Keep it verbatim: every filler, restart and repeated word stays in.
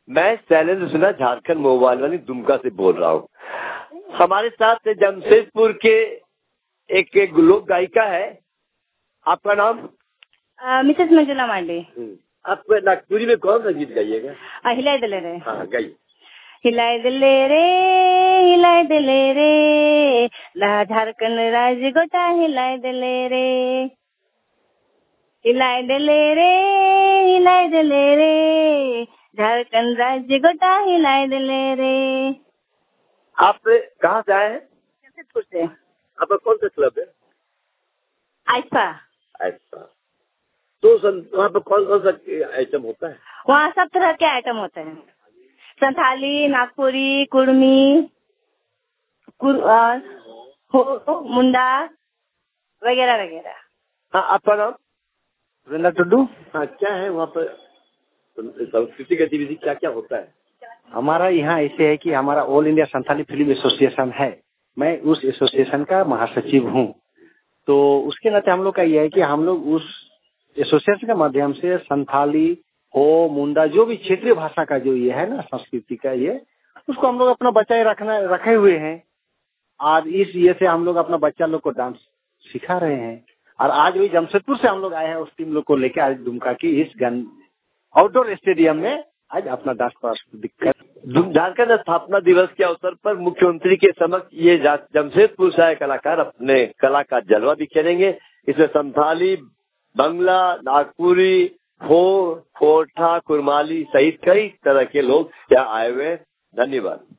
मैं शैलेंद्र सिन्हा झारखंड मोबाइल वाली दुमका से बोल रहा हूँ। हमारे साथ जमशेदपुर के एक, एक लोक गायिका है। आपका नाम? मिसेस मंजुला मांडे। आप नागपुरी में कौन सा गीत गाइएगा? हिलाए दिले रे। हाँ गाइए। हिलाए दिले रे हिलाए दिले रे ला झारखंड राज्य गोटा हिलाए दिले रे हिलाए दिले रे हिलाए दिले रे झारखंड राज्य गोटा हिलाए दिले रे। आप कहाँ से आए हैं? जमशेदपुर से। आपका कौन सा क्लब है? आइफा। आइफा। तो वहाँ पे कौन कौन सा आइटम होता है? वहाँ सब तरह के आइटम होते हैं। संथाली, नागपुरी, कुर्मी, कुर, हो, मुंडा वगैरह वगैरह। हाँ, आपका नाम? सुरेंद्र टुड्डू। हाँ, क्या है वहाँ पर संस्कृति गतिविधि क्या क्या होता है? हमारा यहाँ ऐसे है कि हमारा all India Santhali film association है। मैं उस एसोसिएशन का महासचिव हूँ। तो उसके नाते हम लोग का यह है कि हम लोग उस एसोसिएशन के माध्यम से संथाली हो, मुंडा, जो भी क्षेत्रीय भाषा का जो ये है ना संस्कृति का ये, उसको हम लोग अपना बचाए रखना रखे हुए हैं। और इस ये से हम लोग अपना बच्चा लोग को डांस सिखा रहे हैं। और आज वही जमशेदपुर से हम लोग आए हैं उस टीम लोग को लेकर आज दुमका की इस गन आउटडोर स्टेडियम में आज अपना डांस प्रस्तुत कर। झारखंड स्थापना दिवस के अवसर पर मुख्यमंत्री के समक्ष ये जमशेदपुर से आए कलाकार अपने कला का जलवा बिखेरेंगे। इसमें संथाली, बंगला, नागपुरी, हो, कोठा, कुरमाली सहित कई तरह के लोग यहाँ आए हुए हैं। धन्यवाद।